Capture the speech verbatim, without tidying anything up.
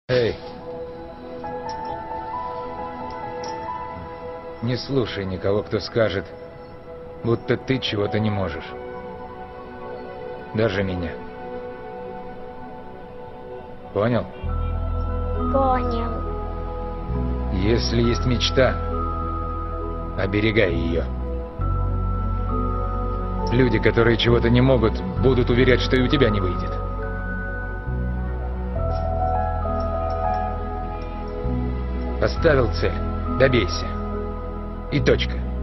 Эй! Не слушай никого, кто скажет, будто ты чего-то не можешь. Даже меня. Понял? Понял. Если есть мечта, оберегай ее. Люди, которые чего-то не могут, будут уверять, что и у тебя не выйдет. Поставил цель, добейся. И точка.